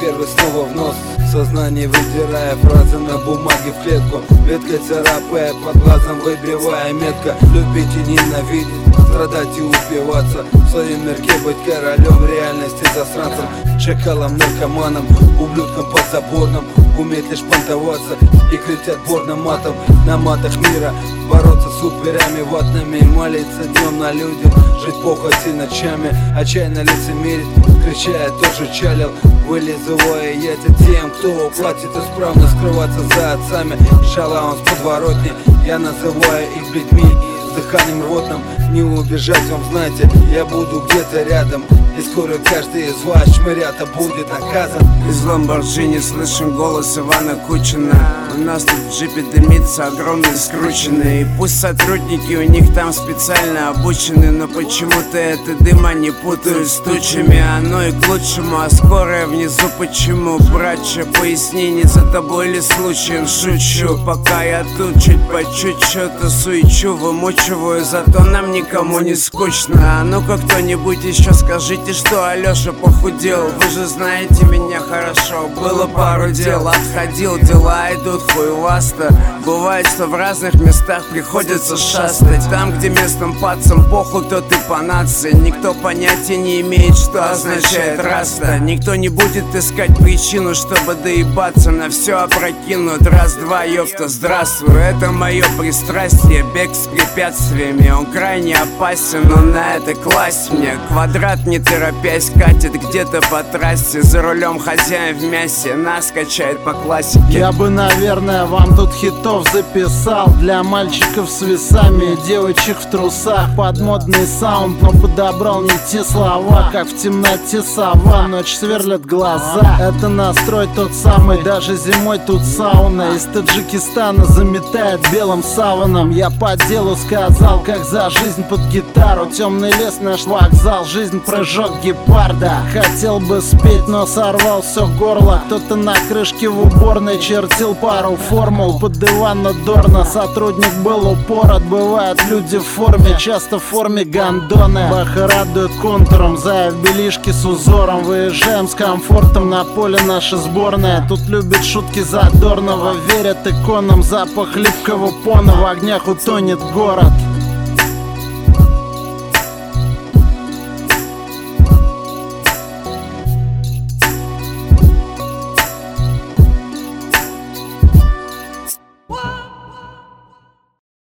первый снова в нос. В сознании выдирая фразы на бумаге в клетку, веткой царапая, под глазом выбивая метка. Любить и ненавидеть, страдать и упиваться, в своем мирке быть королем реальности засранцем, шакалом, наркоманом, ублюдком подзаборным, уметь лишь понтоваться и крыть отборным матом. На матах мира бороться с упырями ватными, молиться днем на людях, жить похоти ночами, отчаянно лицемерить, крича я тоже чалил, вылизывая яйца тем, кто платит исправно скрываться за отцами. Шалаун с подворотни, я называю их людьми с дыханием рвотным. Не убежать вам, знаете, я буду где-то рядом, и скоро каждый из вас чмырята будет наказан. Из Ламборджини слышим голос Ивана Кучина. У нас тут в джипе дымится огромный скрученный. И пусть сотрудники у них там специально обучены, но почему-то это дыма не путают с тучами. Оно и к лучшему, а скорая внизу почему? Братча, поясни, не за тобой ли случаем? Шучу, пока я тут чуть по чуть что-то суечу, вымучиваю, зато нам никому не скучно. А ну-ка кто-нибудь еще скажите, что Алёша похудел. Вы же знаете меня хорошо, было пару дел, отходил, дела идут хуевасто. Бывает, что в разных местах приходится шастать. Там, где местным пацам похуй, кто ты по нации. Никто понятия не имеет, что означает раста. Никто не будет искать причину, чтобы доебаться, на все опрокинут. Раз-два, ёпта, здравствуй. Это мое пристрастие, бег с препятствиями. Он крайне опасен, но на это класть мне. Квадрат не торопясь катит где-то по трассе, за рулем хозяин в мясе, нас качает по классике. Я бы, наверное, вам тут хитов записал для мальчиков с весами и девочек в трусах. Под модный саунд, но подобрал не те слова, как в темноте сова, ночь сверлят глаза. Это настрой тот самый, даже зимой тут сауна. Из Таджикистана заметает белым саваном. Я по делу сказал, как за жизнь под гитару. Темный лес, наш вокзал, жизнь прыжок гепарда. Хотел бы спеть, но сорвал все горло. Кто-то на крышке в уборной чертил пару формул под Ивана Дорна. Сотрудник был упорот, бывают люди в форме, часто в форме гондоны. Баха радует контуром, зая в белишке с узором. Выезжаем с комфортом на поле наша сборная. Тут любят шутки задорного, верят иконам. Запах липкого пона, в огнях утонет город.